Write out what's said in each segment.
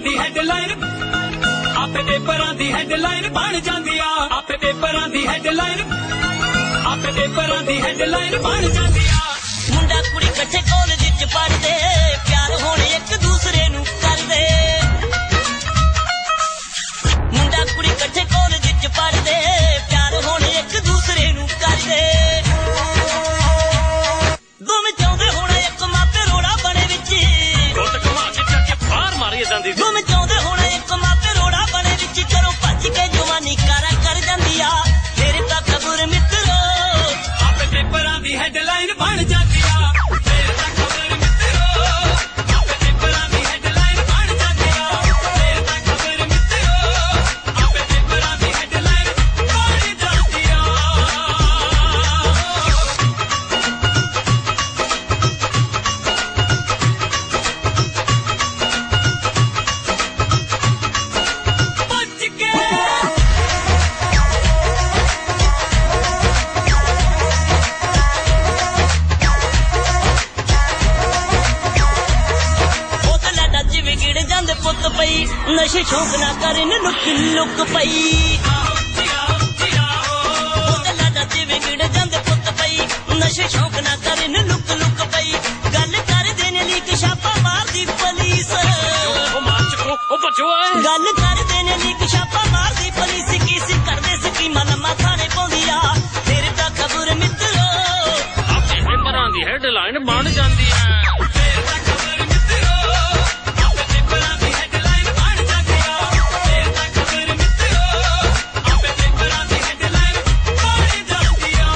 ਦੀ headline ਆਪੇ ਪੇਪਰਾਂ ਦੀ headline ਬਣ ਜਾਂਦੀ ਆ ਆਪੇ ਪੇਪਰਾਂ ਦੀ ਹੈਡਲਾਈਨ ਆਪੇ ਪੇਪਰਾਂ ਦੀ ਹੈਡਲਾਈਨ ਬਣ ਜਾਂਦੀ ਆ ਮੁੰਡਾ ਕੁੜੀ ਇਕੱਠੇ ਕਾਲਜ ਚ ਪੜ੍ਹਦੇ ਪਿਆਰ ਹੁਣ ਇੱਕ ਦੂਸਰੇ ਨੂੰ ਕਰਦੇ ਮੁੰਡਾ ਕੁੜੀ ਇਕੱਠੇ ਕਾਲਜ ਚ ਪੜ੍ਹਦੇ ਪਿਆਰ ਹੁਣ ਇੱਕ ਦੂਸਰੇ ਨੂੰ ਕਰਦੇ ਦੋਵੇਂ ਚਾਹੁੰਦੇ ਹੁਣ ਇੱਕ ਮਾਪੇ ਰੋੜਾ ਬਣੇ ਵਿੱਚ ਗੁੱਟ ਘੁਮਾ ਕੇ ਚੱਕ ਕੇ ਬਾਹਰ ਮਾਰੀ ਜਾਂਦੀ ਦੋਵੇਂ ਚਾਹੁੰਦੇ ਹੁਣ ਇੱਕ ਮਾਪੇ ਰੋੜਾ ਬਣੇ ਵਿੱਚ ਕਰੋ ਭੱਜ ਕੇ ਜਵਾਨੀ ਕਾਰਾ ਕਰ ਜਾਂਦੀ ਆ ਫਿਰ ਤਾਂ ਖਬਰ ਮਿੱਤਰੋ ਆਪੇ ਪੇਪਰਾਂ ਦੀ ਹੈਡਲਾਈਨ ਬਣ ਜਾਂਦੀ ਆ ਫਿਰ ਤਾਂ ਖਬਰ ਮਿੱਤਰੋ ਆਪੇ ਪੇਪਰਾਂ ਦੀ ਹੈਡਲਾਈਨ ਬਣ ਜਾਂਦੀ ਆ ਫਿਰ ਤਾਂ ਖਬਰ ਮਿੱਤਰੋ ਆਪੇ ਪੇਪਰਾਂ ਦੀ ਹੈਡਲਾਈਨ ਬਣ ਜਾਂਦੀ ਆ ਭੱਜ ਕੇ ਵਿਗੜ ਜਾਂਦੇ ਪੁੱਤ ਪਈ ਨਸ਼ੇ ਸ਼ੌਂਕ ਨਾ ਕਰਨ ਲੁੱਕ ਲੁੱਕ ਪਈ ਉਹਦੇ ਲਾਡਾ ਚ ਵਿਗੜ ਜਾਂਦੇ ਪੁੱਤ ਪਈ ਨਸ਼ੇ ਸ਼ੌਂਕ ਨਾ ਕਰਨ ਲੁੱਕ ਲੁੱਕ ਪਈ ਗੱਲ ਕਰਦੇ ਨੇ ਲੀਕ ਛਾਪਾ ਮਾਰਦੀ ਪੁਲਿਸ ਗੱਲ ਕਰਦੇ ਨੇ ਲੀਕ ਛਾਪਾ ਮਾਰਦੀ ਪੁਲਿਸ ਕੀ ਕਰਦੇ ਸਕੀਮਾਂ ਲੰਮਾ ਥਾਣੇ ਪਾਉਂਦੀ ਆ ਫਿਰ ਤਾਂ ਖਬਰ ਮਿੱਤਰੋ ਆਪੇ ਪੇਪਰਾਂ ਦੀ ਹੈਡਲਾਈਨ ਬਣ ਜਾਂਦੀ ਹੈ ਫਿਰ ਤਾਂ ਖਬਰ ਮਿੱਤਰੋ ਆਪੇ ਪੇਪਰਾਂ ਦੀ ਹੈਡਲਾਈਨ ਬਣ ਜਾਂਦੀ ਆ ਫਿਰ ਤਾਂ ਖਬਰ ਮਿੱਤਰੋ ਆਪੇ ਪੇਪਰਾਂ ਦੀ ਹੈਡਲਾਈਨ ਬਣ ਜਾਂਦੀ ਆ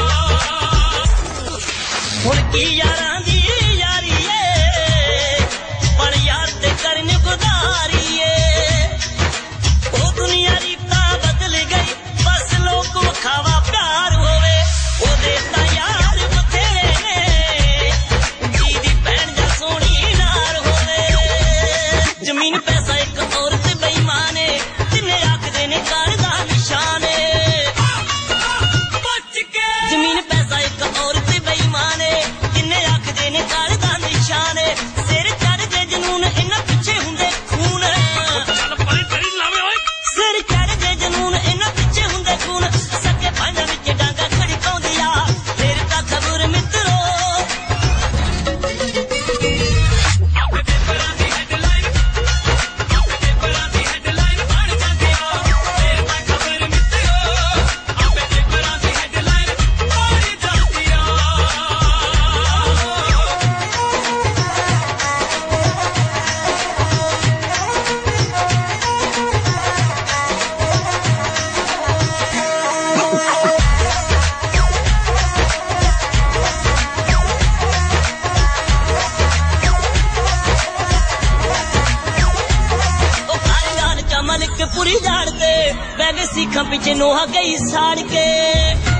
ਹੁਣ ਕੀ ਯਾਰਾਂ ਦੀ ਯਾਰੀ ਏ ਪਰ ਯਾਰ ਤੇ ਕਰਨ ਗੁਜ਼ਾਰੀ ਏ ਉਹ ਦੁਨੀਆ ਰੀਤਾਂ ਬਦਲ ਗਈ ਬਸ ਲੋਕ ਵਿਖਾਵਾ ਪਿਆਰ ਹੋਵੇ ਉਹਦੇ ਤਾਂ ਯਾਰ ਬਥੇਰੇ ਨੇ ਜੀ ਦੀ ਭੈਣ ਜਾਂ ਸੋਹਣੀ ਨਾਰ ਹੋਵੇ ਜ਼ਮੀਨ ਪੈਸਾ ਇੱਕ ਔਰਤ ਬੇਈਮਾਨ ਏ ਜਿੰਨੇ ਆਖਦੇ ਨੇ ਘਰ ਦਾ ਨਿਸ਼ਾਨ ਏ ਭੱਜ ਕੇ ਜ਼ਮੀਨ ਪੈਸਾ ਇੱਕ ਔਰਤ ਬੇਈਮਾਨ ਏ ਜਿੰਨੇ ਆਖਦੇ ਨੇ ਘਰ ਦਾ ਨਿਸ਼ਾਨ ਏ ਸਿਰ ਚੜ੍ਹਦੇ ਜਨੂਨ ਇਹਨਾਂ ਪਿੱਛੇ ਹੁੰਦੇ ਖੂਨ ਚੱਲ ਪਰੇ ਤੇਰੀ ਲਾਵੇ ਓਏ ਸਿਰ ਚੜ੍ਹਦੇ ਜਨੂਨ ਇਹਨਾਂ ਪਿੱਛੇ ਹੁੰਦੇ ਖੂਨ ਸੱਕੇ ਭਾਂਡਾਂ ਵਿੱਚ ਡਾਂਗਾ ਖੜਕਾਉਂਦੀ ਆ ਫਿਰ ਤਾਂ ਖਬਰ ਮਿੱਤਰੋ ਆਪੇ ਪੇਪਰਾਂ ਦੀ ਹੈਡਲਾਈਨ ਆਪੇ ਪੇਪਰਾਂ ਦੀ ਹੈਡਲਾਈਨ ਬਣ ਜਾਂਦੀ ਆ ਫਿਰ ਤਾਂ ਖਬਰ ਮਿੱਤਰੋ ਆਪੇ ਪੇਪਰਾਂ ਦੀ ਹੈਡਲਾਈਨ ਬਣ ਜਾਂਦੀ ਆ ਉਹ ਕਾਲੇ ਲਾਲ ਚਮਨ ਕੇ ਪੁਰੀ ਝਾੜ ਤੇ ਬਹਿ ਗਏ ਸੀਖਾਂ ਪਿੱਛੇ ਨੋਹਾ ਗਈ ਸਾੜ ਕੇ